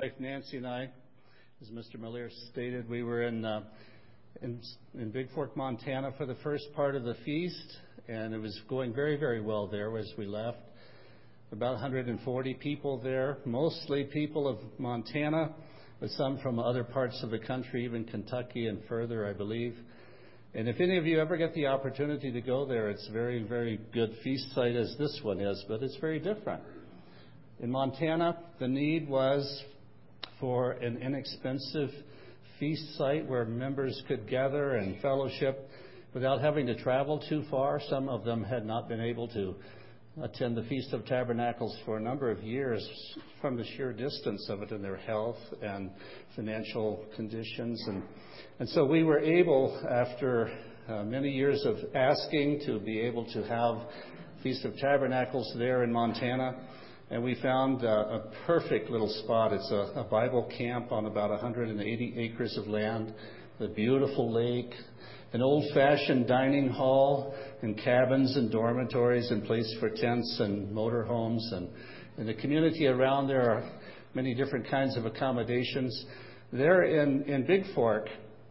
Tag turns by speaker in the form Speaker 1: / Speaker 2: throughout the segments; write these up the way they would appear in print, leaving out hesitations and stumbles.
Speaker 1: wife Nancy and I, as Mr. Miller stated, we were in Big Fork, Montana for the first part of the feast, and it was going very, very well there as we left. About 140 people there, mostly people of Montana, but some from other parts of the country, even Kentucky and further, I believe. And if any of you ever get the opportunity to go there, it's a very, very good feast site as this one is, but it's very different. In Montana, the need was for an inexpensive feast site where members could gather and fellowship without having to travel too far. Some of them had not been able to attend the Feast of Tabernacles for a number of years from the sheer distance of it and their health and financial conditions. And so we were able, after many years of asking, to be able to have Feast of Tabernacles there in Montana. And we found a perfect little spot. It's a Bible camp on about 180 acres of land, a beautiful lake, an old-fashioned dining hall, and cabins and dormitories and place for tents and motorhomes. And in the community around there are many different kinds of accommodations. There in Big Fork,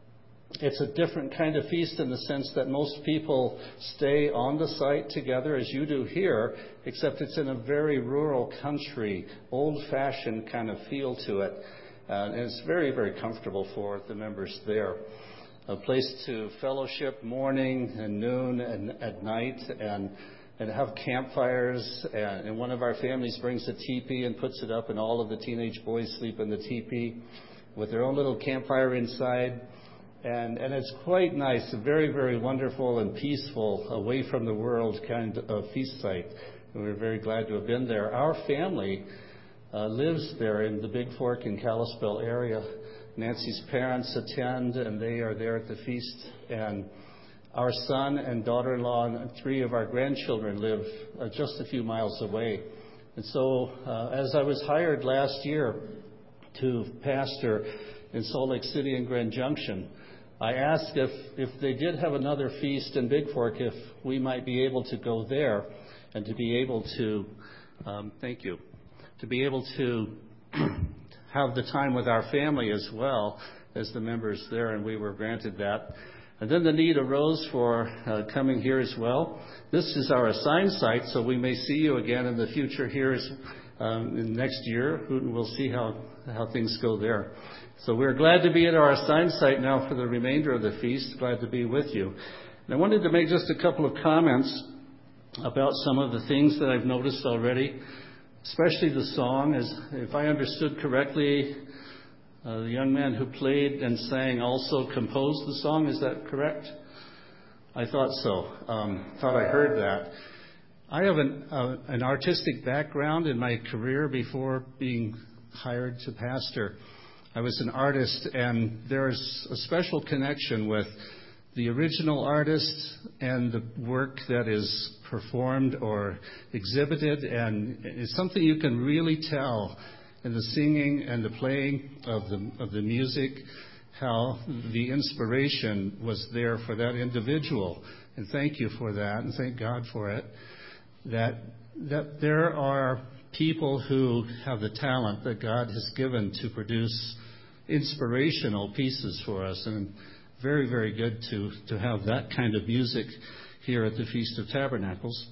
Speaker 1: it's a different kind of feast in the sense that most people stay on the site together as you do here, except it's in a very rural country, old-fashioned kind of feel to it. And it's very, very comfortable for the members there. A place to fellowship morning and noon and at night and have campfires. And one of our families brings a teepee and puts it up, and all of the teenage boys sleep in the teepee with their own little campfire inside. And it's quite nice, very, very wonderful and peaceful, away from the world kind of feast site. And we're very glad to have been there. Our family lives there in the Big Fork and Kalispell area. Nancy's parents attend, and they are there at the feast. And our son and daughter-in-law and 3 of our grandchildren live just a few miles away. And so as I was hired last year to pastor in Salt Lake City and Grand Junction, I asked if they did have another feast in Big Fork, if we might be able to go there and to be able to, to be able to have the time with our family as well as the members there, and we were granted that. And then the need arose for coming here as well. This is our assigned site, so we may see you again in the future here in next year. We'll see how things go there. So we're glad to be at our assigned site now for the remainder of the feast. Glad to be with you. And I wanted to make just a couple of comments about some of the things that I've noticed already, especially the song. As if I understood correctly, the young man who played and sang also composed the song. Is that correct? I thought so. Thought I heard that. I have an artistic background in my career before being hired to pastor. I was an artist, and there's a special connection with the original artist and the work that is performed or exhibited, and it's something you can really tell in the singing and the playing of the music, how the inspiration was there for that individual. And thank you for that, and thank God for it, that there are people who have the talent that God has given to produce inspirational pieces for us, and very, very good to have that kind of music here at the Feast of Tabernacles.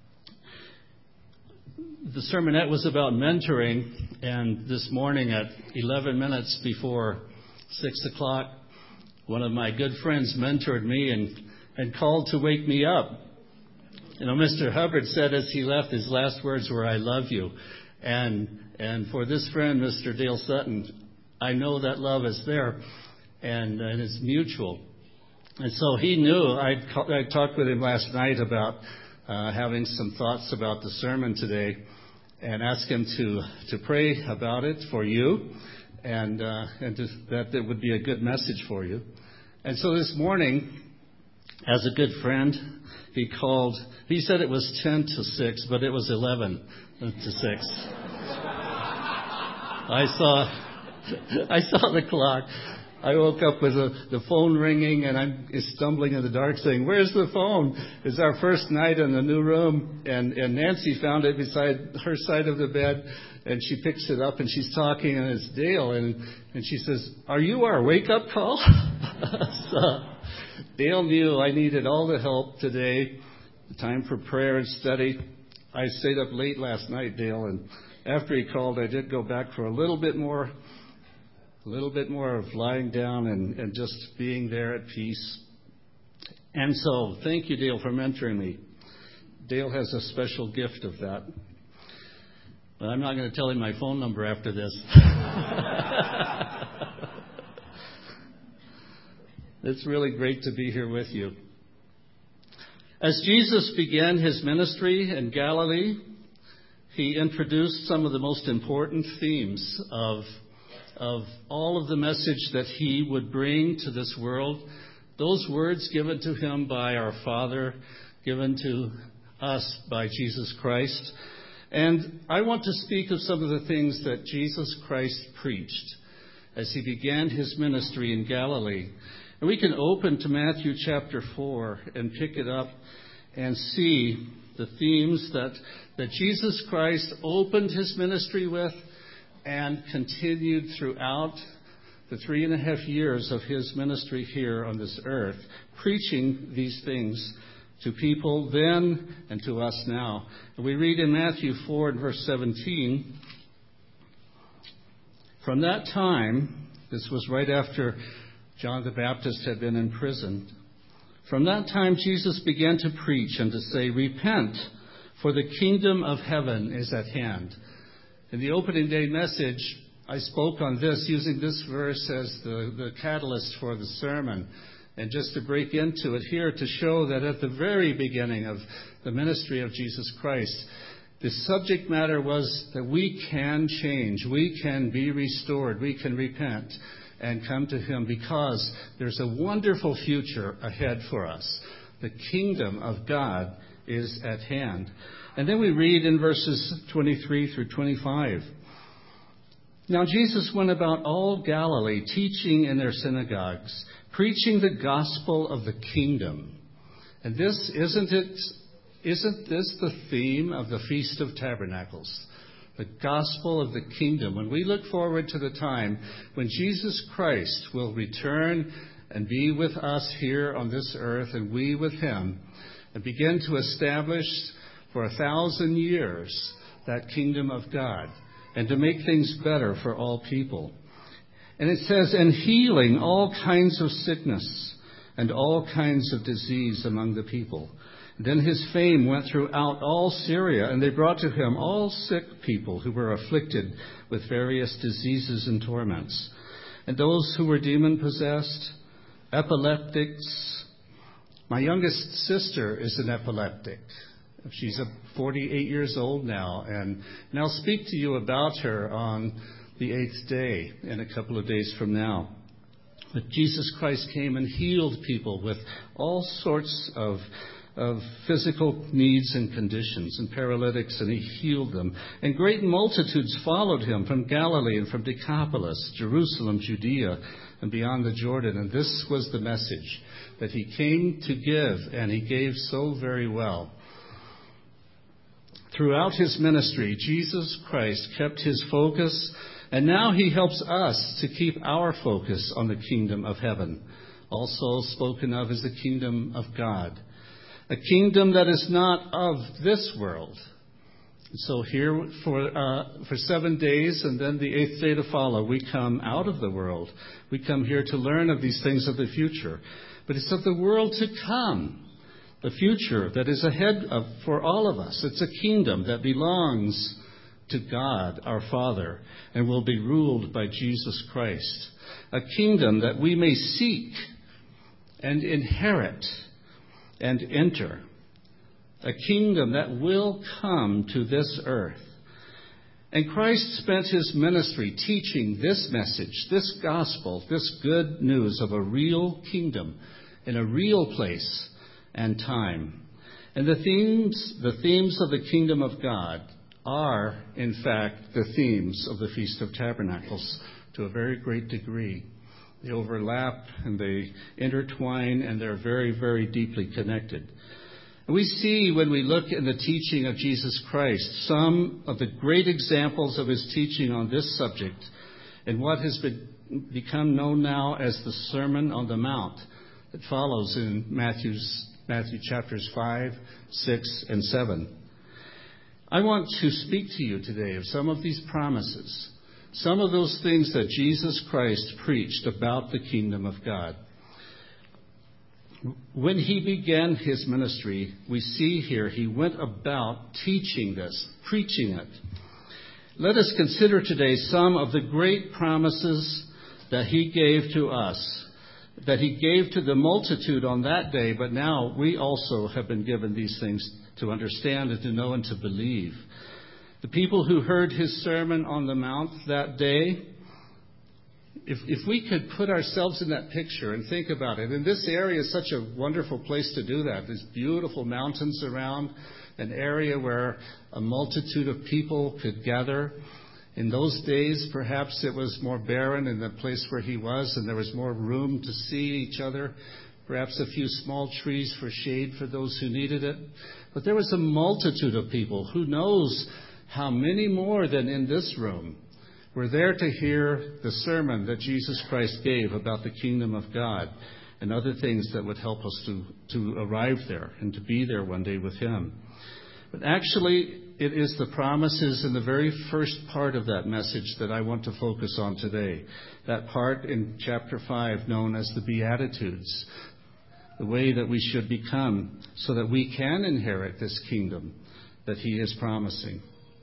Speaker 1: The sermonette was about mentoring, and this morning at 11 minutes before 6 o'clock, one of my good friends mentored me and called to wake me up. You know, Mr. Hubbard said as he left, his last words were, "I love you." And for this friend, Mr. Dale Sutton, I know that love is there, and it's mutual. And so he knew. I talked with him last night about having some thoughts about the sermon today, and asked him to pray about it for you, and that it would be a good message for you. And so this morning, as a good friend, he called. He said it was 10 to 6, but it was 11 to 6. I saw the clock, I woke up with the phone ringing, and I'm stumbling in the dark saying, "Where's the phone?" It's our first night in the new room, and Nancy found it beside her side of the bed, and she picks it up, and she's talking, and it's Dale, and she says, "Are you our wake-up call?" So Dale knew I needed all the help today, the time for prayer and study. I stayed up late last night, Dale, and after he called, I did go back for a little bit more of lying down and just being there at peace. And so, thank you, Dale, for mentoring me. Dale has a special gift of that. But I'm not going to tell him my phone number after this. It's really great to be here with you. As Jesus began his ministry in Galilee, he introduced some of the most important themes of all of the message that he would bring to this world. Those words given to him by our Father, given to us by Jesus Christ. And I want to speak of some of the things that Jesus Christ preached as he began his ministry in Galilee. And we can open to Matthew chapter 4 and pick it up and see the themes that Jesus Christ opened his ministry with and continued throughout the 3.5 years of his ministry here on this earth, preaching these things to people then and to us now. And we read in Matthew 4 and verse 17, "From that time," this was right after John the Baptist had been imprisoned, "from that time Jesus began to preach and to say, 'Repent, for the kingdom of heaven is at hand.'" In the opening day message, I spoke on this, using this verse as the catalyst for the sermon. And just to break into it here, to show that at the very beginning of the ministry of Jesus Christ, the subject matter was that we can change, we can be restored, we can repent and come to him because there's a wonderful future ahead for us. The kingdom of God is at hand. And then we read in verses 23 through 25. "Now Jesus went about all Galilee, teaching in their synagogues, preaching the gospel of the kingdom." And this, isn't this the theme of the Feast of Tabernacles? The gospel of the kingdom. When we look forward to the time when Jesus Christ will return and be with us here on this earth, and we with him, and begin to establish for 1,000 years that kingdom of God, and to make things better for all people. And it says, "And healing all kinds of sickness and all kinds of disease among the people. And then his fame went throughout all Syria, and they brought to him all sick people who were afflicted with various diseases and torments, and those who were demon-possessed, epileptics." My youngest sister is an epileptic. She's 48 years old now, and I'll speak to you about her on the 8th day in a couple of days from now. But Jesus Christ came and healed people with all sorts of physical needs and conditions, and paralytics, and he healed them. And great multitudes followed him from Galilee and from Decapolis, Jerusalem, Judea, and beyond the Jordan. And this was the message that he came to give, and he gave so very well. Throughout his ministry, Jesus Christ kept his focus, and now he helps us to keep our focus on the kingdom of heaven, also spoken of as the kingdom of God, a kingdom that is not of this world. So here for 7 days, and then the 8th day to follow, we come out of the world. We come here to learn of these things of the future, but it's of the world to come. The future that is ahead for all of us. It's a kingdom that belongs to God, our Father, and will be ruled by Jesus Christ. A kingdom that we may seek and inherit and enter. A kingdom that will come to this earth. And Christ spent his ministry teaching this message, this gospel, this good news of a real kingdom in a real place and time. And the themes of the kingdom of God are, in fact, the themes of the Feast of Tabernacles to a very great degree. They overlap and they intertwine, and they're very, very deeply connected. And we see when we look in the teaching of Jesus Christ some of the great examples of his teaching on this subject and what has become known now as the Sermon on the Mount that follows in Matthew chapters 5, 6, and 7. I want to speak to you today of some of these promises, some of those things that Jesus Christ preached about the kingdom of God. When he began his ministry, we see here he went about teaching this, preaching it. Let us consider today some of the great promises that he gave to us, that he gave to the multitude on that day, but now we also have been given these things to understand and to know and to believe. The people who heard his Sermon on the Mount that day, if we could put ourselves in that picture and think about it, and this area is such a wonderful place to do that. There's beautiful mountains around, an area where a multitude of people could gather. In those days, perhaps it was more barren in the place where he was, and there was more room to see each other, perhaps a few small trees for shade for those who needed it. But there was a multitude of people. Who knows how many more than in this room were there to hear the sermon that Jesus Christ gave about the kingdom of God and other things that would help us to arrive there and to be there one day with him. But actually, it is the promises in the very first part of that message that I want to focus on today. That part in chapter 5 known as the Beatitudes, the way that we should become so that we can inherit this kingdom that he is promising.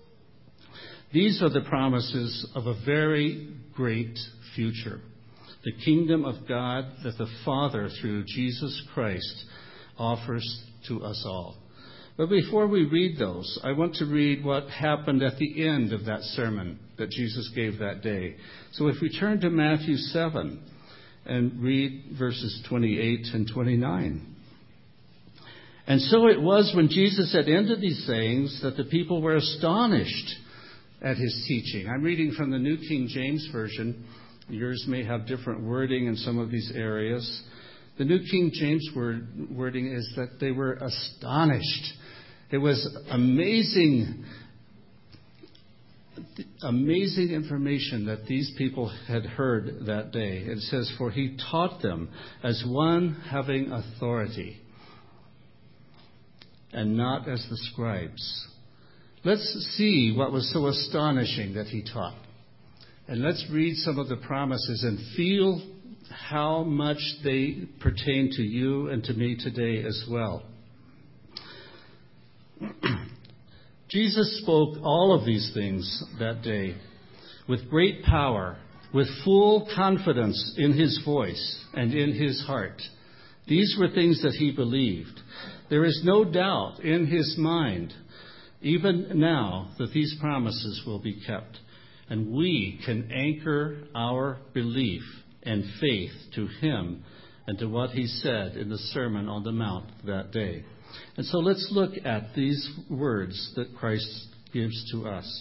Speaker 1: These are the promises of a very great future, the kingdom of God that the Father, through Jesus Christ, offers to us all. But before we read those, I want to read what happened at the end of that sermon that Jesus gave that day. So if we turn to Matthew 7 and read verses 28 and 29. And so it was when Jesus had ended these sayings that the people were astonished at his teaching. I'm reading from the New King James Version. Yours may have different wording in some of these areas. The New King James wording is that they were astonished. It was amazing information that these people had heard that day. It says, for he taught them as one having authority and not as the scribes. Let's see what was so astonishing that he taught. And let's read some of the promises and feel how much they pertain to you and to me today as well. Jesus spoke all of these things that day with great power, with full confidence in his voice and in his heart. These were things that he believed. There is no doubt in his mind, even now, that these promises will be kept. And we can anchor our belief and faith to him and to what he said in the Sermon on the Mount that day. And so let's look at these words that Christ gives to us.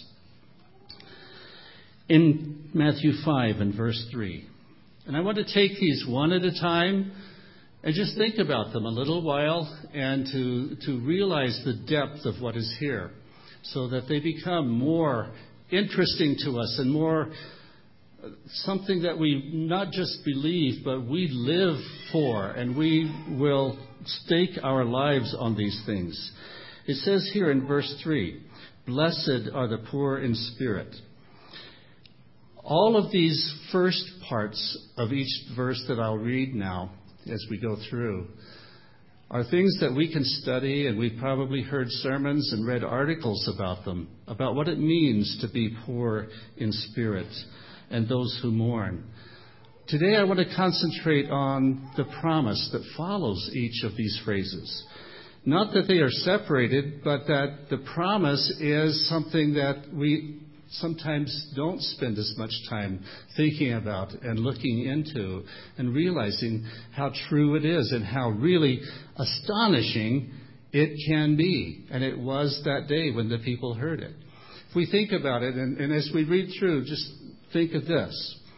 Speaker 1: In Matthew 5 and verse 3. And I want to take these one at a time and just think about them a little while and to realize the depth of what is here so that they become more interesting to us and more something that we not just believe, but we live for, and we will stake our lives on these things. It says here in verse 3, blessed are the poor in spirit. All of these first parts of each verse that I'll read now as we go through are things that we can study, and we've probably heard sermons and read articles about them, about what it means to be poor in spirit and those who mourn. Today I want to concentrate on the promise that follows each of these phrases. Not that they are separated, but that the promise is something that we sometimes don't spend as much time thinking about and looking into and realizing how true it is and how really astonishing it can be. And it was that day when the people heard it. If we think about it, and as we read through, just think of this.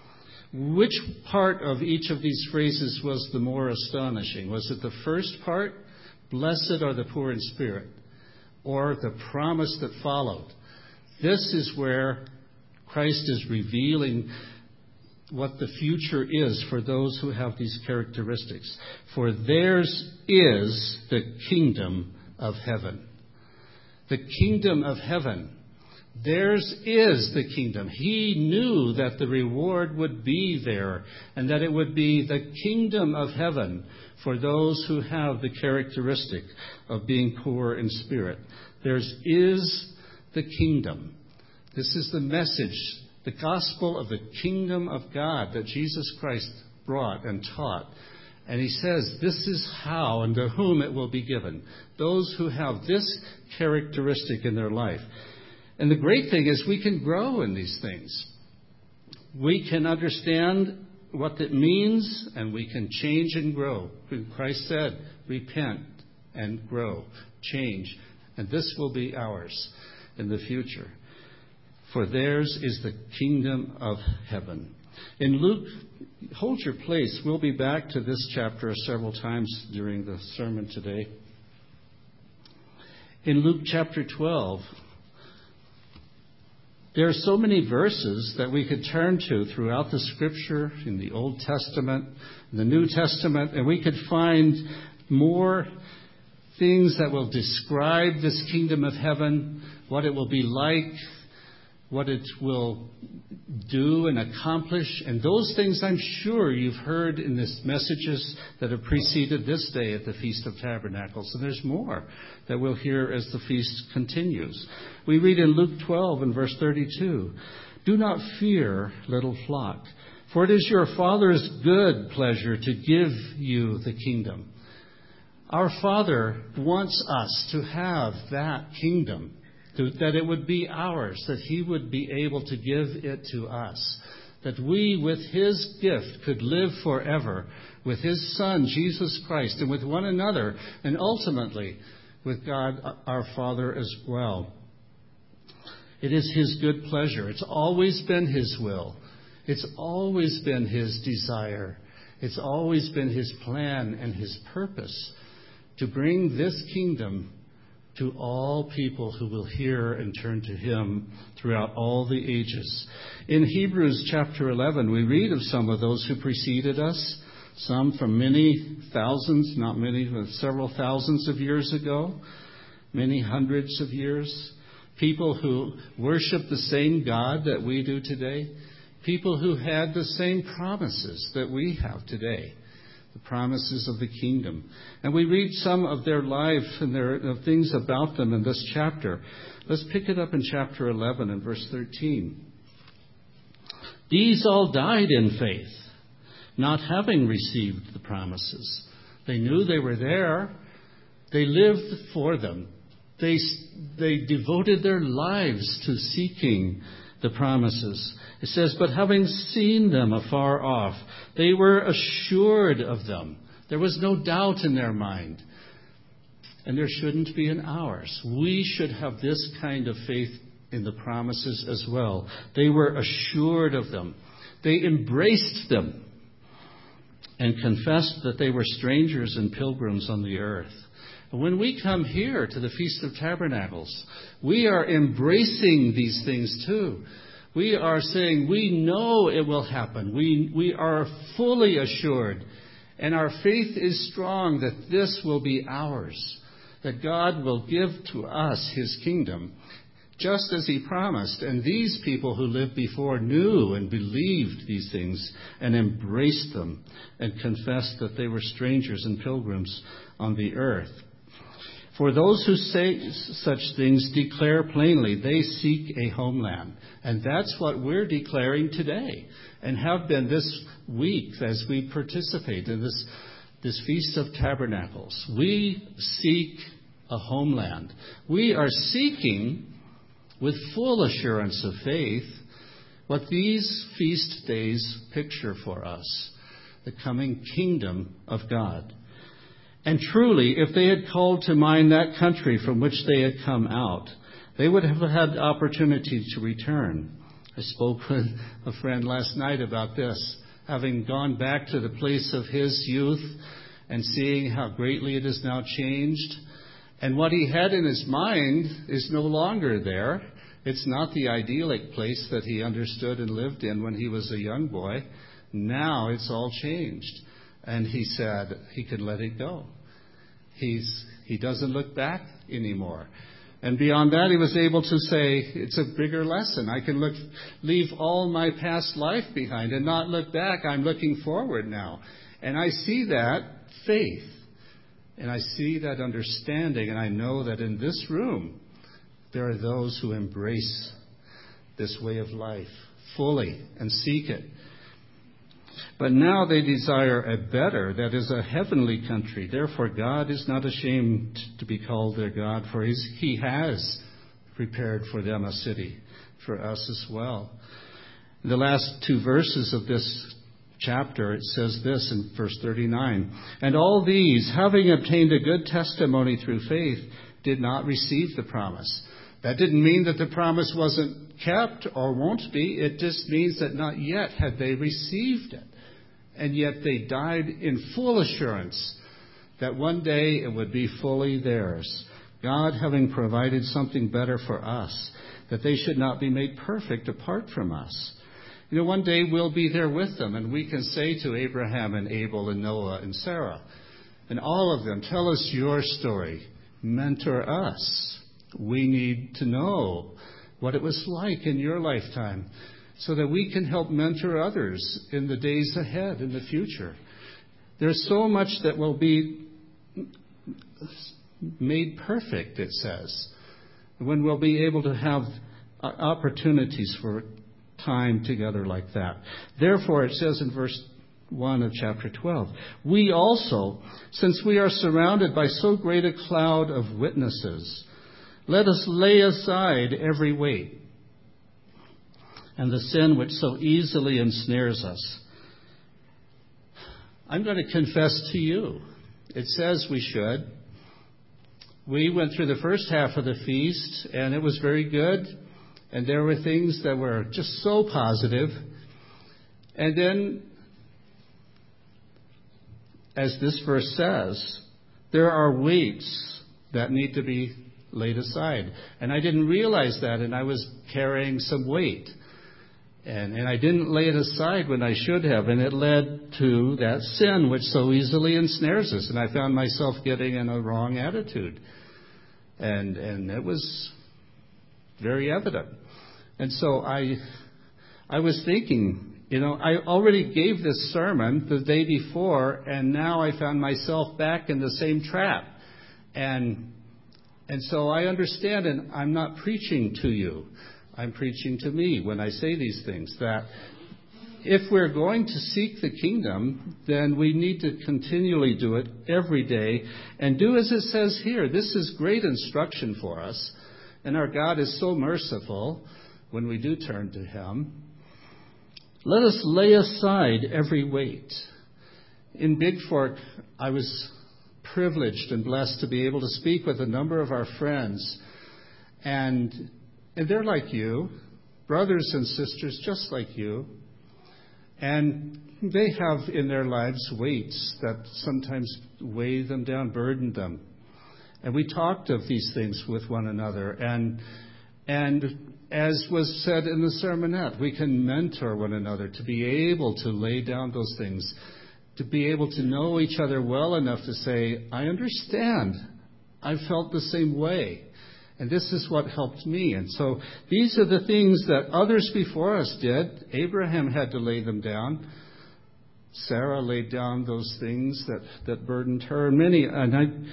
Speaker 1: Which part of each of these phrases was the more astonishing? Was it the first part, blessed are the poor in spirit, or the promise that followed? This is where Christ is revealing what the future is for those who have these characteristics. For theirs is the kingdom of heaven. The kingdom of heaven. Theirs is the kingdom. He knew that the reward would be there and that it would be the kingdom of heaven for those who have the characteristic of being poor in spirit. Theirs is the kingdom. This is the message, the gospel of the kingdom of God that Jesus Christ brought and taught. And he says this is how and to whom it will be given. Those who have this characteristic in their life. And the great thing is we can grow in these things. We can understand what it means and we can change and grow. Christ said, repent and grow, change. And this will be ours in the future. For theirs is the kingdom of heaven. In Luke, hold your place. We'll be back to this chapter several times during the sermon today. In Luke chapter 12, there are so many verses that we could turn to throughout the Scripture, in the Old Testament, in the New Testament, and we could find more things that will describe this kingdom of heaven, what it will be like, what it will do and accomplish. And those things I'm sure you've heard in these messages that have preceded this day at the Feast of Tabernacles. And there's more that we'll hear as the feast continues. We read in Luke 12 and verse 32, "Do not fear, little flock, for it is your Father's good pleasure to give you the kingdom." Our Father wants us to have that kingdom, that it would be ours, that He would be able to give it to us, that we, with His gift, could live forever with His Son, Jesus Christ, and with one another, and ultimately with God, our Father, as well. It is His good pleasure. It's always been His will. It's always been His desire. It's always been His plan and His purpose to bring this kingdom to all people who will hear and turn to Him throughout all the ages. In Hebrews chapter 11, we read of some of those who preceded us, some from many thousands, not many, but several thousands of years ago, many hundreds of years, people who worship the same God that we do today, people who had the same promises that we have today. The promises of the kingdom. And we read some of their life and their things about them in this chapter. Let's pick it up in chapter 11 and verse 13. "These all died in faith, not having received the promises." They knew they were there. They lived for them. They devoted their lives to seeking the promises. It says, "But having seen them afar off, they were assured of them." There was no doubt in their mind. And there shouldn't be in ours. We should have this kind of faith in the promises as well. They were assured of them. They embraced them and confessed that they were strangers and pilgrims on the earth. And when we come here to the Feast of Tabernacles, we are embracing these things too. We are saying we know it will happen. We are fully assured, and our faith is strong that this will be ours, that God will give to us His kingdom, just as He promised. And these people who lived before knew and believed these things and embraced them and confessed that they were strangers and pilgrims on the earth. For those who say such things declare plainly they seek a homeland. And that's what we're declaring today and have been this week as we participate in this Feast of Tabernacles. We seek a homeland. We are seeking with full assurance of faith what these feast days picture for us, the coming kingdom of God. And truly, if they had called to mind that country from which they had come out, they would have had opportunity to return. I spoke with a friend last night about this, having gone back to the place of his youth and seeing how greatly it has now changed. And what he had in his mind is no longer there. It's not the idyllic place that he understood and lived in when he was a young boy. Now it's all changed. And he said he could let it go. He doesn't look back anymore. And beyond that, he was able to say, it's a bigger lesson. I can leave all my past life behind and not look back. I'm looking forward now. And I see that faith. And I see that understanding. And I know that in this room, there are those who embrace this way of life fully and seek it. But now they desire a better, that is a heavenly country. Therefore, God is not ashamed to be called their God, for He has prepared for them a city, for us as well. In the last two verses of this chapter, it says this in verse 39, and all these, having obtained a good testimony through faith, did not receive the promise. That didn't mean that the promise wasn't kept or won't be. It just means that not yet had they received it. And yet they died in full assurance that one day it would be fully theirs. God having provided something better for us, that they should not be made perfect apart from us. You know, one day we'll be there with them, and we can say to Abraham and Abel and Noah and Sarah and all of them, tell us your story. Mentor us. We need to know what it was like in your lifetime, so that we can help mentor others in the days ahead, in the future. There's so much that will be made perfect, it says, when we'll be able to have opportunities for time together like that. Therefore, it says in verse 1 of chapter 12, we also, since we are surrounded by so great a cloud of witnesses, let us lay aside every weight and the sin which so easily ensnares us. I'm going to confess to you. It says we should. We went through the first half of the feast, and it was very good. And there were things that were just so positive. And then, as this verse says, there are weights that need to be laid aside. And I didn't realize that, and I was carrying some weight. And I didn't lay it aside when I should have, and it led to that sin which so easily ensnares us. And I found myself getting in a wrong attitude. And it was very evident. And so I was thinking, I already gave this sermon the day before, and now I found myself back in the same trap. And so I understand, and I'm not preaching to you. I'm preaching to me when I say these things, that if we're going to seek the kingdom, then we need to continually do it every day and do as it says here. This is great instruction for us, and our God is so merciful when we do turn to Him. Let us lay aside every weight. In Big Fork, I was privileged and blessed to be able to speak with a number of our friends, and they're like you, brothers and sisters just like you. And they have in their lives weights that sometimes weigh them down, burden them. And we talked of these things with one another. And as was said in the sermonette, we can mentor one another to be able to lay down those things, to be able to know each other well enough to say, I understand. I felt the same way. And this is what helped me. And so these are the things that others before us did. Abraham had to lay them down. Sarah laid down those things that burdened her. And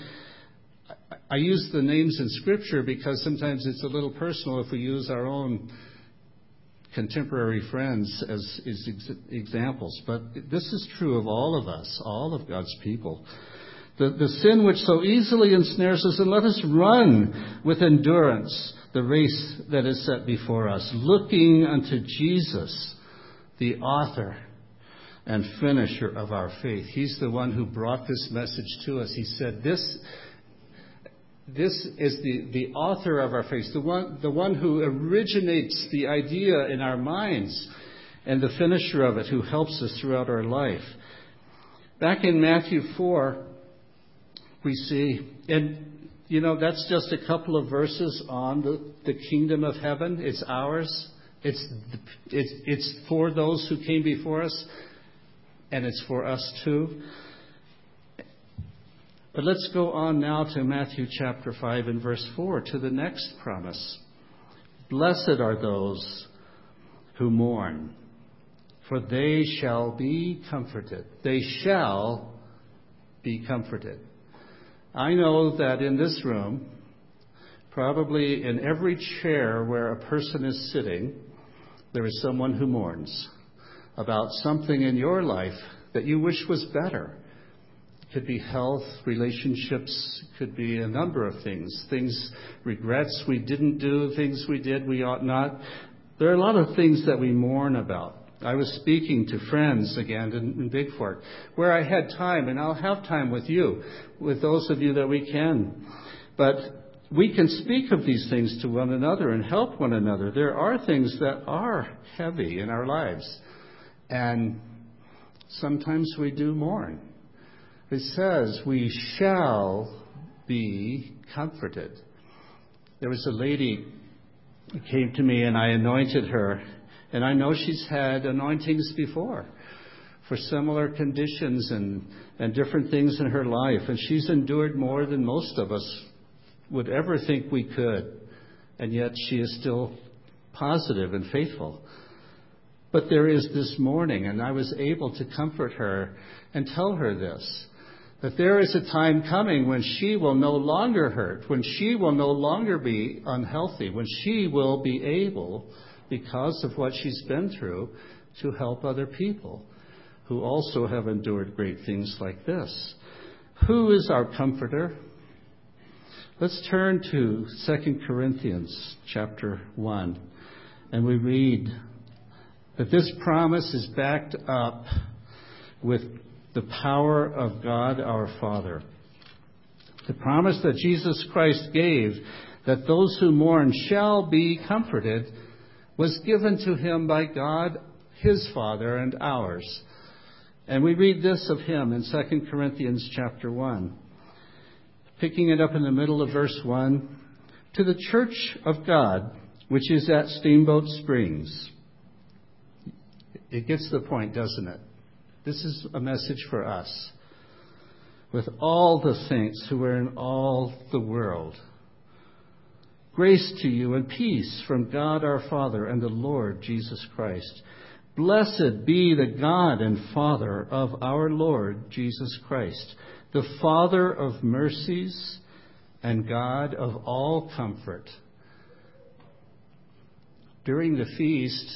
Speaker 1: I use the names in Scripture because sometimes it's a little personal if we use our own contemporary friends as examples. But this is true of all of us, all of God's people. The sin which so easily ensnares us, and let us run with endurance the race that is set before us, looking unto Jesus, the author and finisher of our faith. He's the one who brought this message to us. He said, this is the author of our faith, the one who originates the idea in our minds, and the finisher of it, who helps us throughout our life. Back in Matthew 4, we see, and that's just a couple of verses on the kingdom of heaven. It's ours. It's for those who came before us, and it's for us too. But let's go on now to Matthew chapter 5 and verse 4, to the next promise. Blessed are those who mourn, for they shall be comforted. They shall be comforted. I know that in this room, probably in every chair where a person is sitting, there is someone who mourns about something in your life that you wish was better. It could be health, relationships, it could be a number of things. Regrets we didn't do, things we did we ought not. There are a lot of things that we mourn about. I was speaking to friends again in Big Fork, where I had time, and I'll have time with you, with those of you that we can. But we can speak of these things to one another and help one another. There are things that are heavy in our lives, and sometimes we do mourn. It says, we shall be comforted. There was a lady who came to me, and I anointed her. And I know she's had anointings before for similar conditions and different things in her life. And she's endured more than most of us would ever think we could. And yet she is still positive and faithful. But there is this morning, and I was able to comfort her and tell her this, that there is a time coming when she will no longer hurt, when she will no longer be unhealthy, when she will be able, because of what she's been through, to help other people who also have endured great things like this. Who is our comforter? Let's turn to 2 Corinthians chapter 1, and we read that this promise is backed up with the power of God our Father. The promise that Jesus Christ gave, that those who mourn shall be comforted, was given to him by God, his Father, and ours. And we read this of him in 2 Corinthians chapter 1. Picking it up in the middle of verse 1, to the church of God, which is at Steamboat Springs. It gets the point, doesn't it? This is a message for us. With all the saints who are in all the world. Grace to you and peace from God our Father and the Lord Jesus Christ. Blessed be the God and Father of our Lord Jesus Christ, the Father of mercies and God of all comfort. During the feast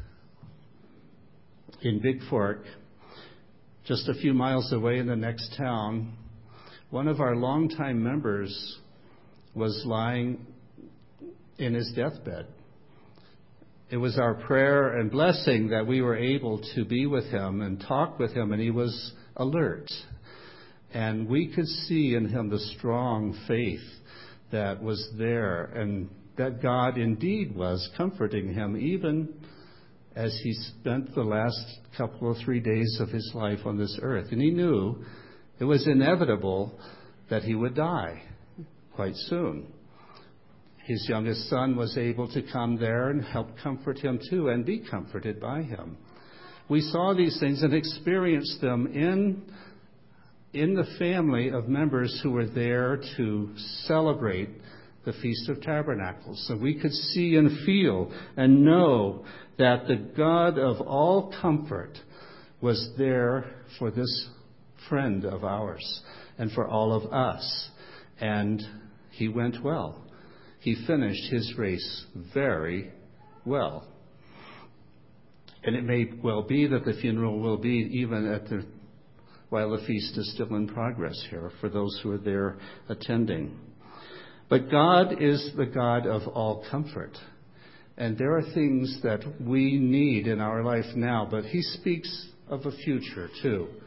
Speaker 1: in Big Fork, just a few miles away in the next town, one of our longtime members was lying in his deathbed. It was our prayer and blessing that we were able to be with him and talk with him, and he was alert. And we could see in him the strong faith that was there, and that God indeed was comforting him, even as he spent the last couple or 3 days of his life on this earth. And he knew it was inevitable that he would die quite soon. His youngest son was able to come there and help comfort him too, and be comforted by him. We saw these things and experienced them in the family of members who were there to celebrate the Feast of Tabernacles. So we could see and feel and know that the God of all comfort was there for this friend of ours and for all of us. And he went well. He finished his race very well. And it may well be that the funeral will be even while the feast is still in progress here for those who are there attending. But God is the God of all comfort. And there are things that we need in our life now, but he speaks of a future too.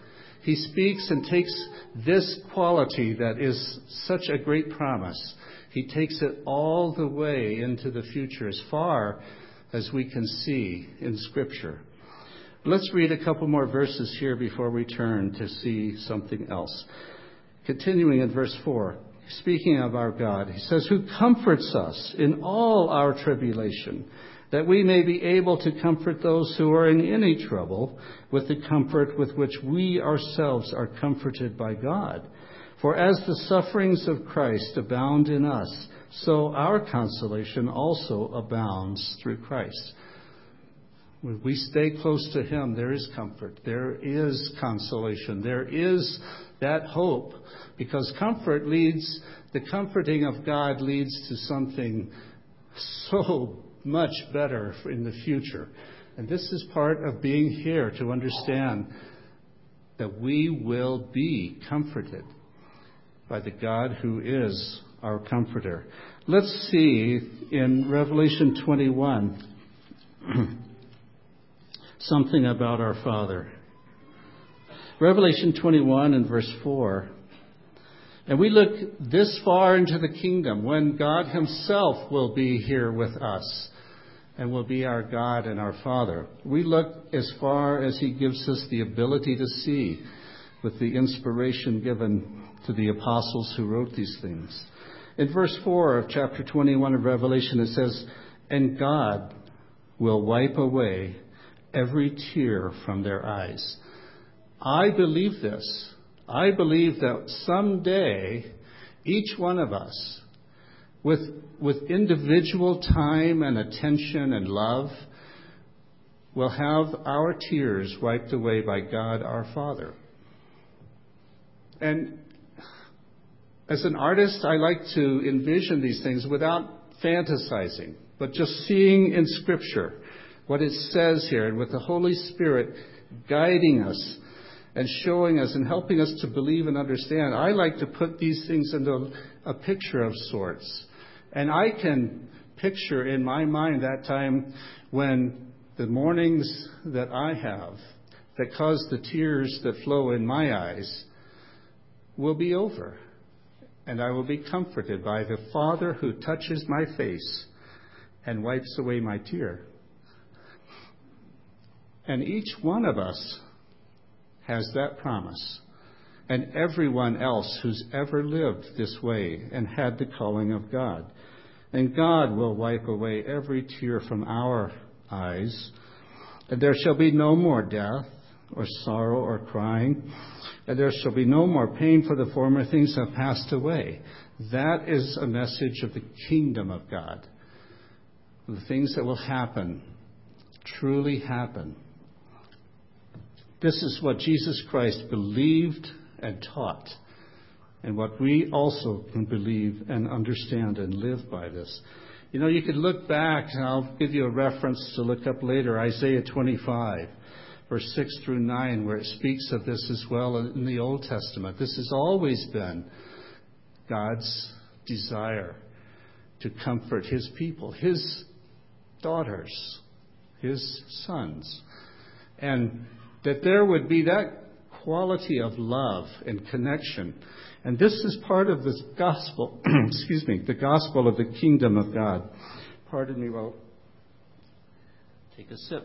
Speaker 1: He speaks and takes this quality that is such a great promise. He takes it all the way into the future, as far as we can see in Scripture. Let's read a couple more verses here before we turn to see something else. Continuing in verse 4, speaking of our God, he says, who comforts us in all our tribulation, that we may be able to comfort those who are in any trouble with the comfort with which we ourselves are comforted by God. For as the sufferings of Christ abound in us, so our consolation also abounds through Christ. When we stay close to Him, there is comfort, there is consolation, there is that hope, because the comforting of God leads to something so much better in the future. And this is part of being here, to understand that we will be comforted by the God who is our comforter. Let's see in Revelation 21 something about our Father. Revelation 21 and verse 4. And we look this far into the kingdom when God Himself will be here with us and will be our God and our Father. We look as far as He gives us the ability to see, with the inspiration given to the apostles who wrote these things. In verse 4 of chapter 21 of Revelation, it says, and God will wipe away every tear from their eyes. I believe this. I believe that someday each one of us, with individual time and attention and love, will have our tears wiped away by God our Father. And as an artist, I like to envision these things without fantasizing, but just seeing in Scripture what it says here, and with the Holy Spirit guiding us and showing us and helping us to believe and understand. I like to put these things into a picture of sorts. And I can picture in my mind that time when the mornings that I have that cause the tears that flow in my eyes will be over. And I will be comforted by the Father who touches my face and wipes away my tear. And each one of us has that promise. And everyone else who's ever lived this way and had the calling of God. And God will wipe away every tear from our eyes. And there shall be no more death or sorrow or crying. And there shall be no more pain, for the former things have passed away. That is a message of the kingdom of God. The things that will happen truly happen. This is what Jesus Christ believed and taught, and what we also can believe and understand and live by this. You know, you could look back, and I'll give you a reference to look up later, Isaiah 25, verse 6 through 9, where it speaks of this as well in the Old Testament. This has always been God's desire to comfort His people, His daughters, His sons, and that there would be that quality of love and connection. And this is part of this gospel, the gospel of the kingdom of God. Pardon me while I take a sip.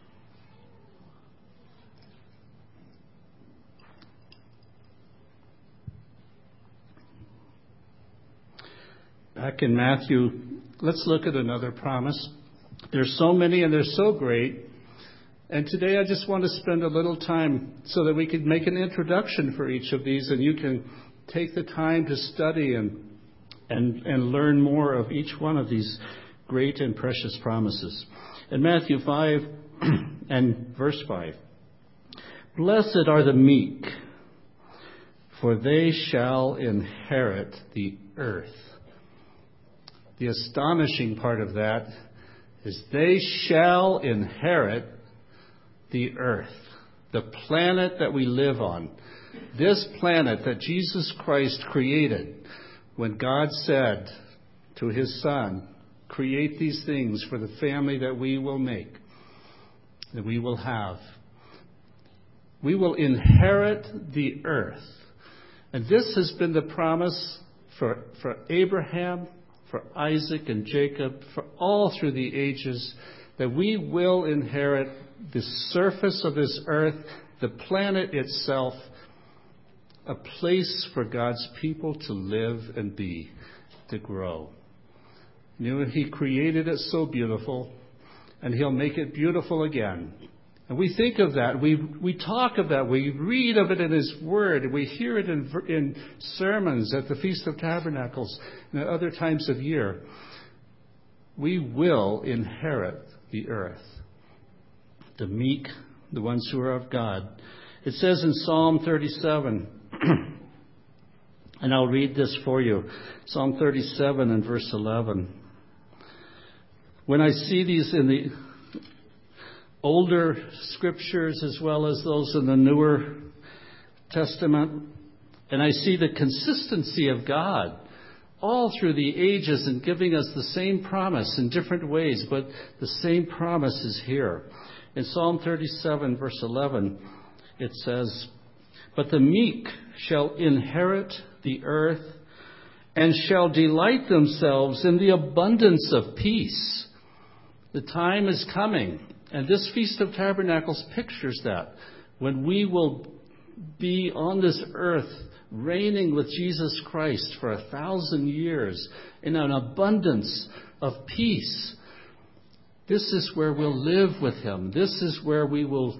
Speaker 1: Back in Matthew, let's look at another promise. There's so many and they're so great. And today I just want to spend a little time so that we could make an introduction for each of these, and you can take the time to study and learn more of each one of these great and precious promises. In Matthew 5 and verse 5, blessed are the meek, for they shall inherit the earth. The astonishing part of that is they shall inherit the earth, the planet that we live on. This planet that Jesus Christ created when God said to His Son, create these things for the family that we will make, that we will have. We will inherit the earth. And this has been the promise for Abraham, for Isaac and Jacob, for all through the ages, that we will inherit the surface of this earth, the planet itself, a place for God's people to live and be, to grow. You know, He created it so beautiful, and He'll make it beautiful again. And we think of that, we talk of that, we read of it in His Word, we hear it in sermons at the Feast of Tabernacles and at other times of year. We will inherit the earth. The meek, the ones who are of God. It says in Psalm 37, and I'll read this for you, Psalm 37 and verse 11. When I see these in the older scriptures as well as those in the newer Testament, and I see the consistency of God all through the ages and giving us the same promise in different ways, but the same promise is here. In Psalm 37, verse 11, it says, "But the meek shall inherit the earth and shall delight themselves in the abundance of peace." The time is coming, and this Feast of Tabernacles pictures that, when we will be on this earth reigning with Jesus Christ for 1,000 years in an abundance of peace. This is where we'll live with Him. This is where we will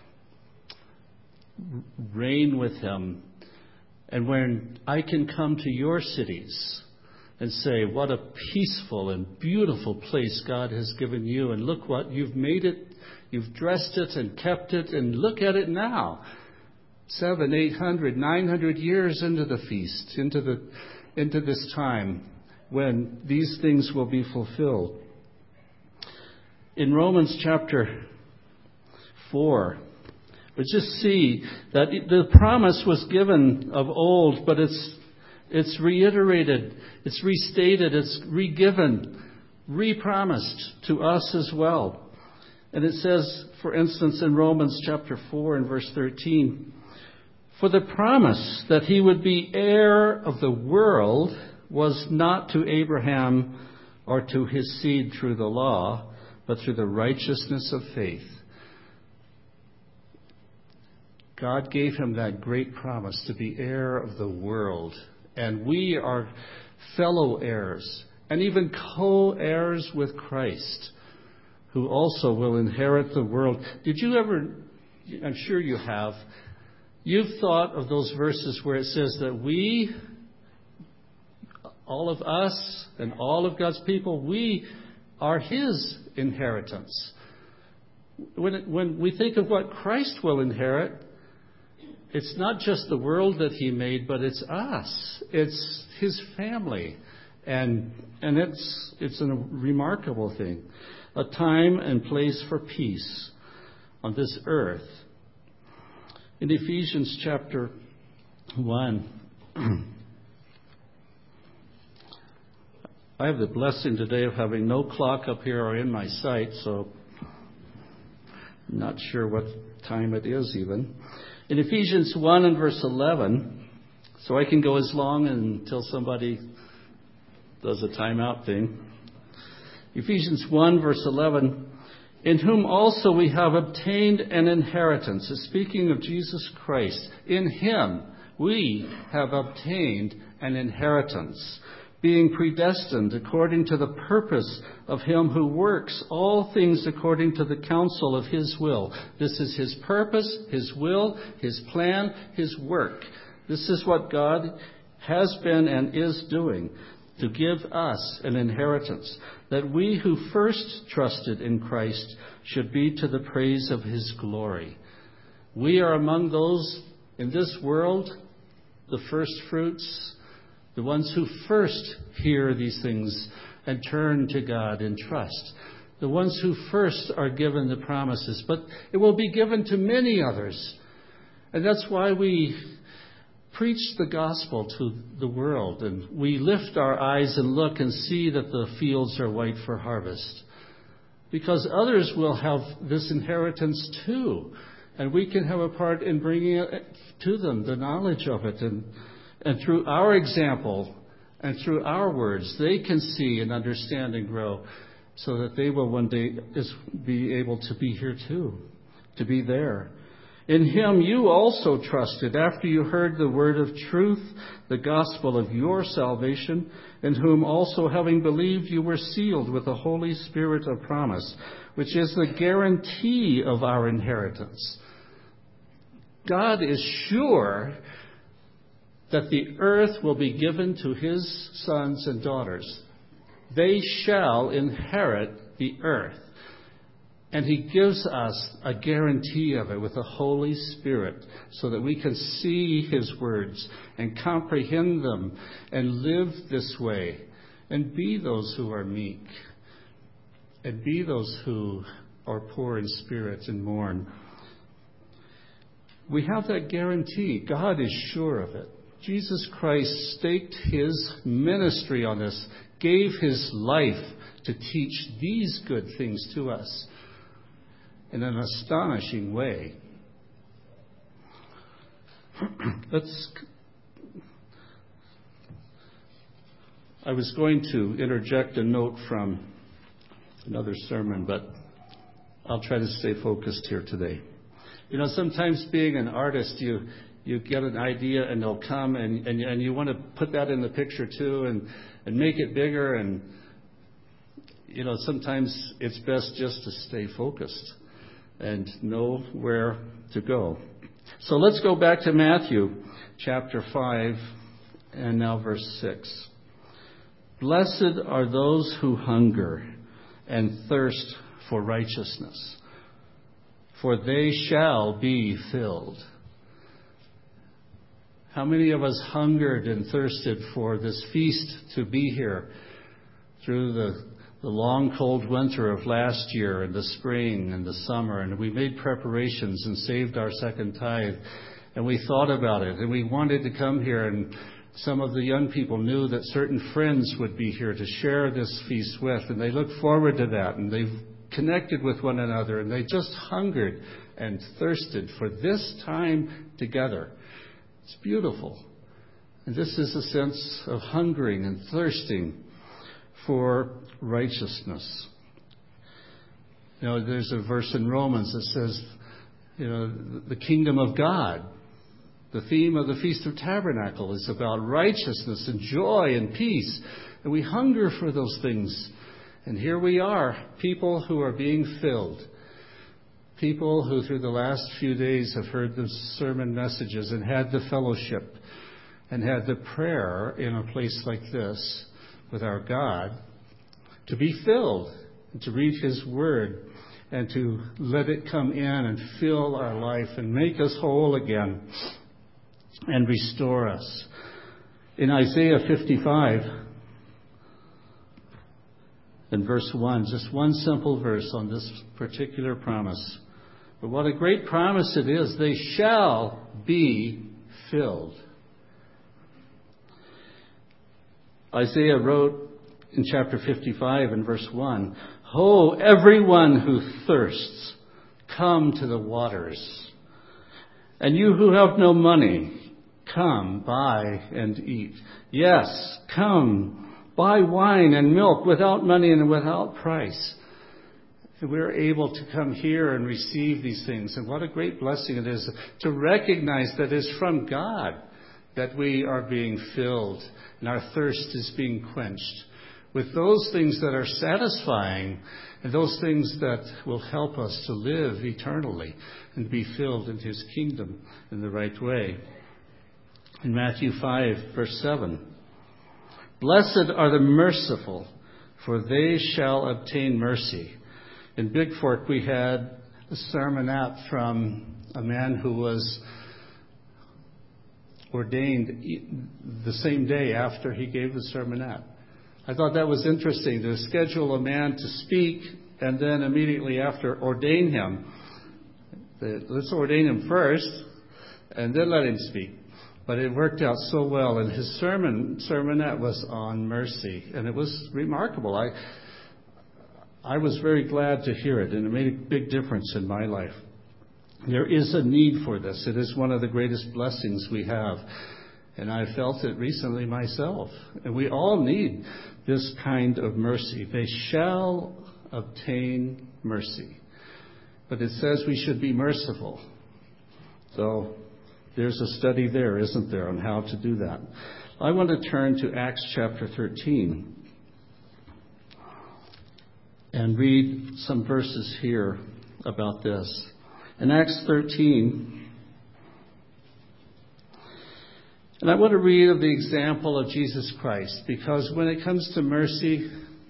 Speaker 1: reign with Him. And when I can come to your cities and say, what a peaceful and beautiful place God has given you, and look what you've made it, you've dressed it and kept it, and look at it now. 700, 800, 900 years into the feast, into this time when these things will be fulfilled. In Romans chapter 4, we just see that the promise was given of old, but it's reiterated, it's restated, it's re-given, re-promised to us as well. And it says, for instance, in Romans chapter 4 and verse 13, "For the promise that he would be heir of the world was not to Abraham or to his seed through the law, but through the righteousness of faith." God gave him that great promise to be heir of the world. And we are fellow heirs and even co-heirs with Christ, who also will inherit the world. Did you ever, I'm sure you have, you've thought of those verses where it says that we, all of us and all of God's people, we are His inheritance. When we think of what Christ will inherit, it's not just the world that He made, but it's us. It's His family. And it's a remarkable thing. A time and place for peace on this earth. In Ephesians chapter 1, I have the blessing today of having no clock up here or in my sight, so I'm not sure what time it is even. In Ephesians 1 and verse 11, so I can go as long until somebody does a timeout thing. Ephesians 1 verse 11, "In whom also we have obtained an inheritance." It's speaking of Jesus Christ. In Him we have obtained an inheritance, being predestined according to the purpose of Him who works all things according to the counsel of His will. This is His purpose, His will, His plan, His work. This is what God has been and is doing, to give us an inheritance, that we who first trusted in Christ should be to the praise of His glory. We are among those in this world, the first fruits, the ones who first hear these things and turn to God in trust. The ones who first are given the promises. But it will be given to many others. And that's why we preach the gospel to the world. And we lift our eyes and look and see that the fields are white for harvest. Because others will have this inheritance too. And we can have a part in bringing it to them, the knowledge of it. And through our example and through our words, they can see and understand and grow so that they will one day be able to be here too, to be there. In him you also trusted after you heard the word of truth, the gospel of your salvation, in whom also having believed you were sealed with the Holy Spirit of promise, which is the guarantee of our inheritance. God is sure that the earth will be given to his sons and daughters. They shall inherit the earth. And he gives us a guarantee of it with the Holy Spirit so that we can see his words and comprehend them and live this way and be those who are meek and be those who are poor in spirit and mourn. We have that guarantee. God is sure of it. Jesus Christ staked his ministry on this, gave his life to teach these good things to us in an astonishing way. I was going to interject a note from another sermon, but I'll try to stay focused here today. You know, sometimes being an artist, you get an idea and they'll come and you want to put that in the picture too and make it bigger. And, you know, sometimes it's best just to stay focused and know where to go. So let's go back to Matthew chapter 5 and now verse 6. Blessed are those who hunger and thirst for righteousness, for they shall be filled. How many of us hungered and thirsted for this feast to be here through the long cold winter of last year and the spring and the summer, and we made preparations and saved our second tithe, and we thought about it, and we wanted to come here, and some of the young people knew that certain friends would be here to share this feast with, and they looked forward to that, and they've connected with one another, and they just hungered and thirsted for this time together. It's beautiful. And this is a sense of hungering and thirsting for righteousness. You know, there's a verse in Romans that says, you know, the kingdom of God. The theme of the Feast of Tabernacle is about righteousness and joy and peace. And we hunger for those things. And here we are, people who are being filled. People who through the last few days have heard the sermon messages and had the fellowship and had the prayer in a place like this with our God, to be filled, and to read his word, and to let it come in and fill our life and make us whole again and restore us. In Isaiah 55 and verse 1, just one simple verse on this particular promise. But what a great promise it is. They shall be filled. Isaiah wrote in chapter 55 and verse 1, Ho, everyone who thirsts, come to the waters. And you who have no money, come, buy and eat. Yes, come, buy wine and milk without money and without price. And we're able to come here and receive these things. And what a great blessing it is to recognize that it's from God that we are being filled and our thirst is being quenched with those things that are satisfying and those things that will help us to live eternally and be filled in his kingdom in the right way. In Matthew 5, verse 7, Blessed are the merciful, for they shall obtain mercy. In Big Fork, we had a sermonette from a man who was ordained the same day after he gave the sermonette. I thought that was interesting, to schedule a man to speak and then immediately after ordain him. Let's ordain him first and then let him speak. But it worked out so well, and his sermonette was on mercy, and it was remarkable. I was very glad to hear it, and it made a big difference in my life. There is a need for this. It is one of the greatest blessings we have. And I felt it recently myself. And we all need this kind of mercy. They shall obtain mercy. But it says we should be merciful. So there's a study there, isn't there, on how to do that. I want to turn to Acts chapter 13 and read some verses here about this. In Acts 13, and I want to read of the example of Jesus Christ, because when it comes to mercy,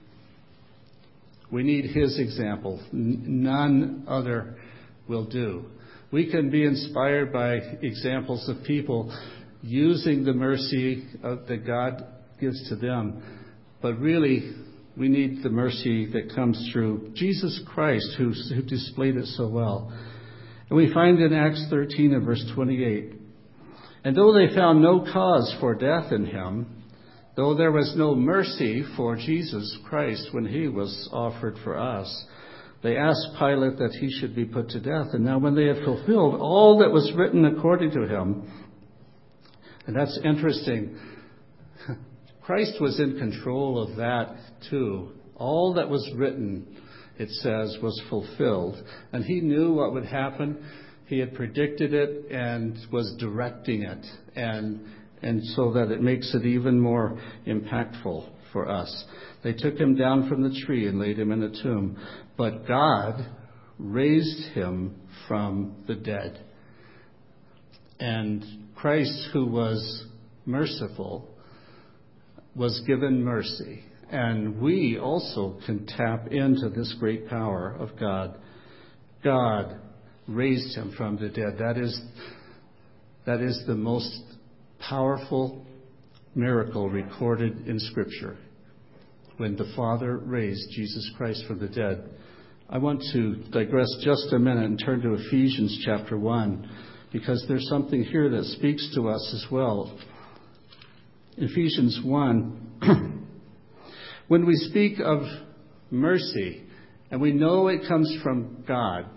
Speaker 1: we need his example. None other will do. We can be inspired by examples of people using the mercy that God gives to them. But really, we need the mercy that comes through Jesus Christ, who displayed it so well. And we find in Acts 13 and verse 28, and though they found no cause for death in him, though there was no mercy for Jesus Christ when he was offered for us, they asked Pilate that he should be put to death. And now when they had fulfilled all that was written according to him, and that's interesting, Christ was in control of that too. All that was written, it says, was fulfilled. And he knew what would happen. He had predicted it and was directing it. And so that it makes it even more impactful for us. They took him down from the tree and laid him in a tomb. But God raised him from the dead. And Christ, who was merciful, was given mercy. And we also can tap into this great power of God. God raised him from the dead. That is the most powerful miracle recorded in Scripture. When the Father raised Jesus Christ from the dead. I want to digress just a minute and turn to Ephesians chapter 1, because there's something here that speaks to us as well. Ephesians 1, when we speak of mercy, and we know it comes from God,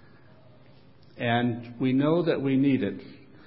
Speaker 1: and we know that we need it,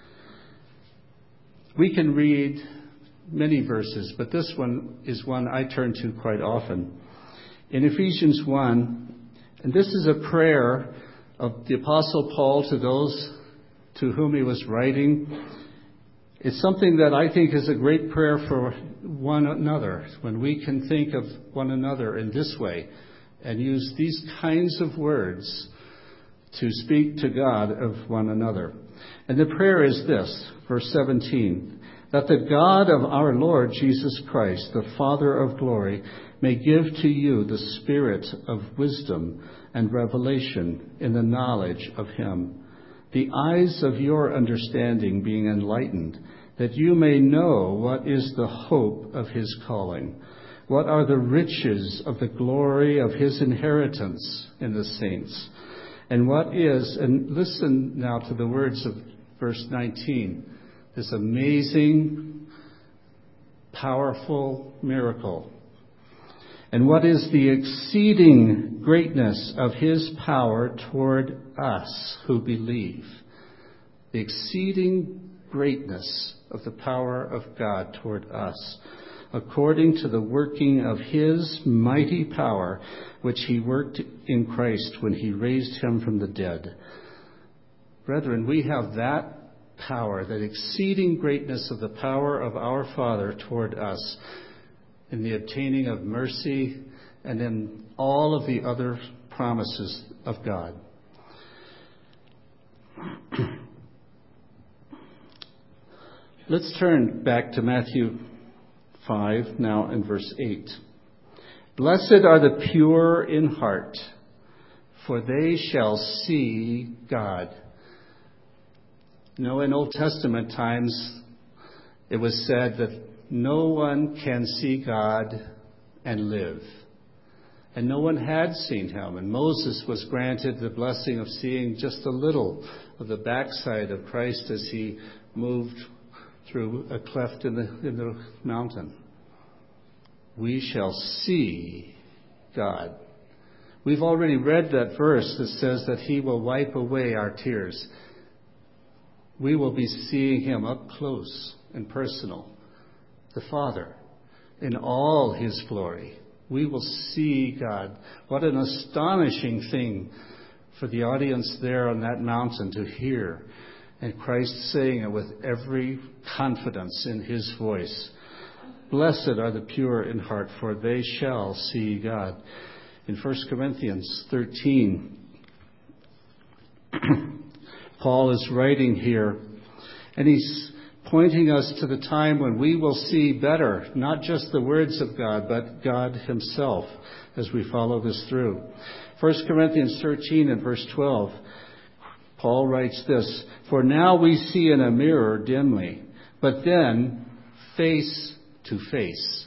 Speaker 1: we can read many verses, but this one is one I turn to quite often. In Ephesians 1, and this is a prayer of the Apostle Paul to those to whom he was writing. It's something that I think is a great prayer for one another, when we can think of one another in this way and use these kinds of words to speak to God of one another. And the prayer is this, verse 17, that the God of our Lord Jesus Christ, the Father of glory, may give to you the spirit of wisdom and revelation in the knowledge of him, the eyes of your understanding being enlightened, that you may know what is the hope of his calling, what are the riches of the glory of his inheritance in the saints, and what is, and listen now to the words of verse 19, this amazing, powerful miracle. And what is the exceeding greatness of his power toward us who believe? The exceeding greatness of the power of God toward us, according to the working of his mighty power, which he worked in Christ when he raised him from the dead. Brethren, we have that power, that exceeding greatness of the power of our Father toward us in the obtaining of mercy and in all of the other promises of God. Let's turn back to Matthew 5 now in verse 8. Blessed are the pure in heart, for they shall see God. You know, in Old Testament times, it was said that no one can see God and live. And no one had seen him. And Moses was granted the blessing of seeing just a little of the backside of Christ as he moved through a cleft in the mountain. We shall see God. We've already read that verse that says that he will wipe away our tears. We will be seeing him up close and personal, the Father, in all his glory. We will see God. What an astonishing thing for the audience there on that mountain to hear. And Christ saying it with every confidence in his voice. Blessed are the pure in heart, for they shall see God. In 1 Corinthians 13, Paul is writing here, and he's pointing us to the time when we will see better, not just the words of God, but God himself, as we follow this through. 1 Corinthians 13 and verse 12, Paul writes this, "For now we see in a mirror dimly, but then face to face."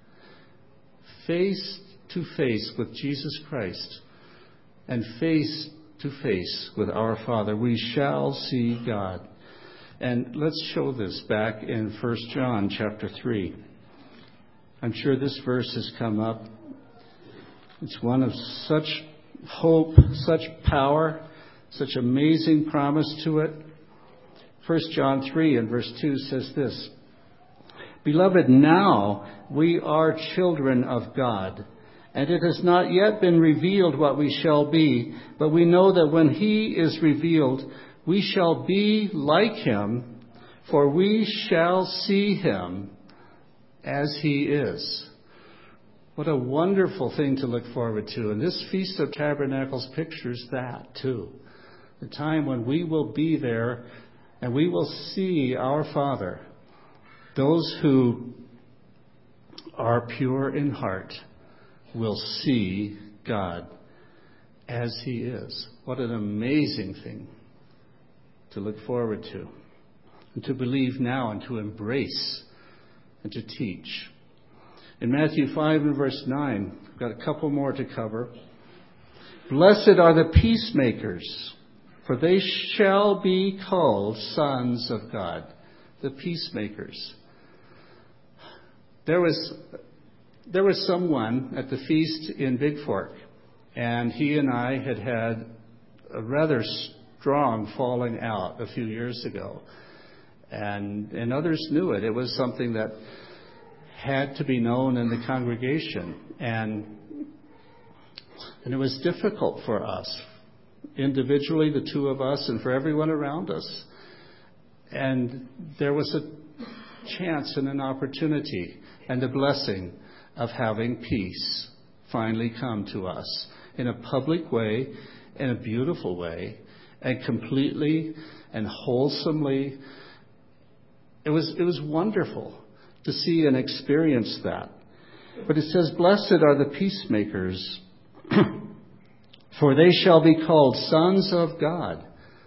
Speaker 1: Face to face with Jesus Christ and face to face with our Father. We shall see God. And let's show this back in 1 John chapter 3. I'm sure this verse has come up. It's one of such hope, such power, such amazing promise to it. 1 John 3 and verse 2 says this, "Beloved, now we are children of God, and it has not yet been revealed what we shall be, but we know that when he is revealed, we shall be like him, for we shall see him as he is." What a wonderful thing to look forward to. And this Feast of Tabernacles pictures that too. The time when we will be there and we will see our Father. Those who are pure in heart will see God as he is. What an amazing thing to look forward to, and to believe now, and to embrace, and to teach. In Matthew 5 and verse 9, I've got a couple more to cover. "Blessed are the peacemakers, for they shall be called sons of God." The peacemakers. There was someone at the feast in Big Fork, and he and I had a rather strong falling out a few years ago. And others knew it. It was something that had to be known in the congregation. And it was difficult for us, individually, the two of us, and for everyone around us. And there was a chance and an opportunity and the blessing of having peace finally come to us in a public way, in a beautiful way, and completely and wholesomely. It was wonderful to see and experience that. But it says, "Blessed are the peacemakers, for they shall be called sons of God."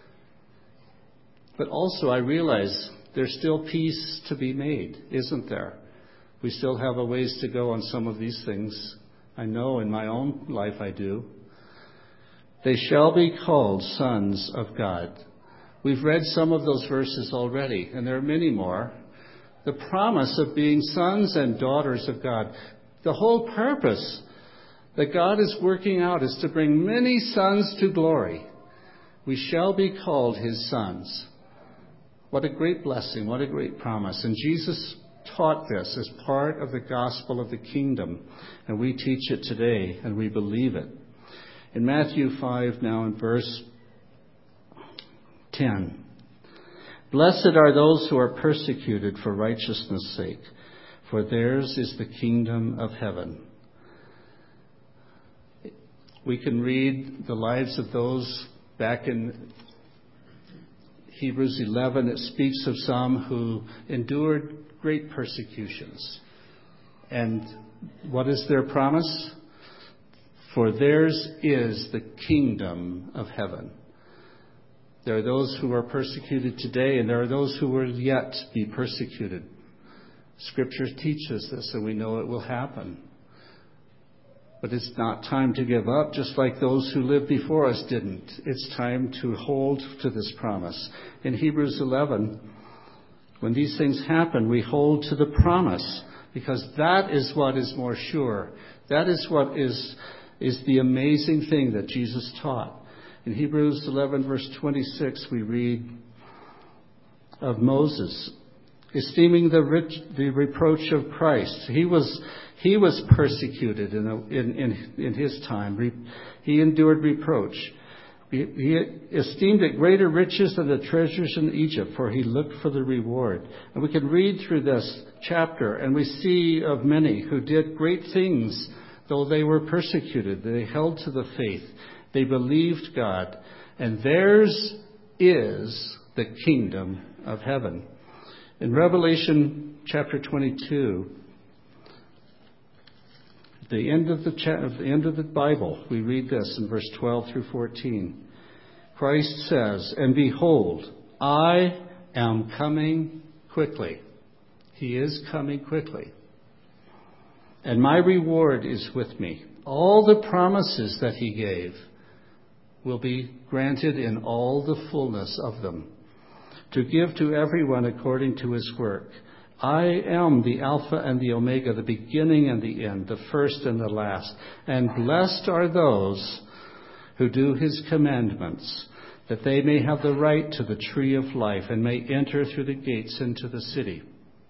Speaker 1: But also I realize there's still peace to be made, isn't there? We still have a ways to go on some of these things. I know in my own life I do. They shall be called sons of God. We've read some of those verses already, and there are many more. The promise of being sons and daughters of God. The whole purpose that God is working out is to bring many sons to glory. We shall be called his sons. What a great blessing, what a great promise. And Jesus taught this as part of the gospel of the kingdom, and we teach it today, and we believe it. In Matthew 5 now in verse 10, "Blessed are those who are persecuted for righteousness' sake, for theirs is the kingdom of heaven." We can read the lives of those back in Hebrews 11. It speaks of some who endured great persecutions. And what is their promise? For theirs is the kingdom of heaven. There are those who are persecuted today, and there are those who will yet be persecuted. Scripture teaches this, and we know it will happen. But it's not time to give up, just like those who lived before us didn't. It's time to hold to this promise. In Hebrews 11, when these things happen, we hold to the promise, because that is what is more sure. That is what is is the amazing thing that Jesus taught. In Hebrews 11, verse 26, we read of Moses, esteeming the reproach of Christ. He was persecuted in his time. He endured reproach. He esteemed it greater riches than the treasures in Egypt, for he looked for the reward. And we can read through this chapter, and we see of many who did great things, though they were persecuted. They held to the faith. They believed God. And theirs is the kingdom of heaven. In Revelation chapter 22, at the end of the Bible, we read this in verse 12 through 14. Christ says, "And behold, I am coming quickly." He is coming quickly. "And my reward is with me." All the promises that he gave will be granted in all the fullness of them, to give to everyone according to his work. I am the Alpha and the Omega, the beginning and the end, the first and the last. And blessed are those who do his commandments, that they may have the right to the tree of life and may enter through the gates into the city.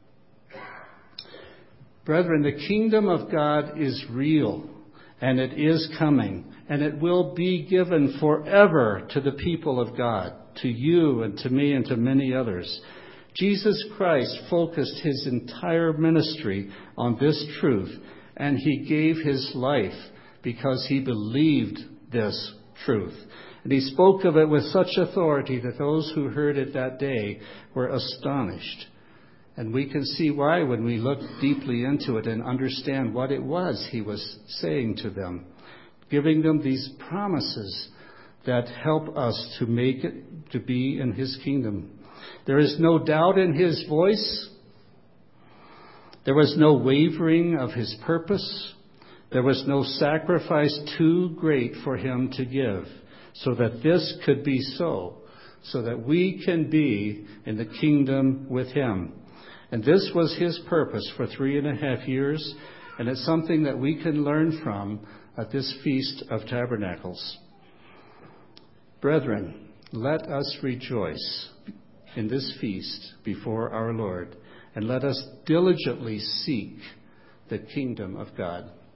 Speaker 1: Brethren, the kingdom of God is real, and it is coming, and it will be given forever to the people of God, to you and to me and to many others. Jesus Christ focused his entire ministry on this truth, and he gave his life because he believed this truth. And he spoke of it with such authority that those who heard it that day were astonished. And we can see why when we look deeply into it and understand what it was he was saying to them, giving them these promises that help us to make it to be in his kingdom. There is no doubt in his voice. There was no wavering of his purpose. There was no sacrifice too great for him to give, so that this could be so that we can be in the kingdom with him. And this was his purpose for 3.5 years, and it's something that we can learn from at this Feast of Tabernacles. Brethren, let us rejoice in this feast before our Lord, and let us diligently seek the kingdom of God.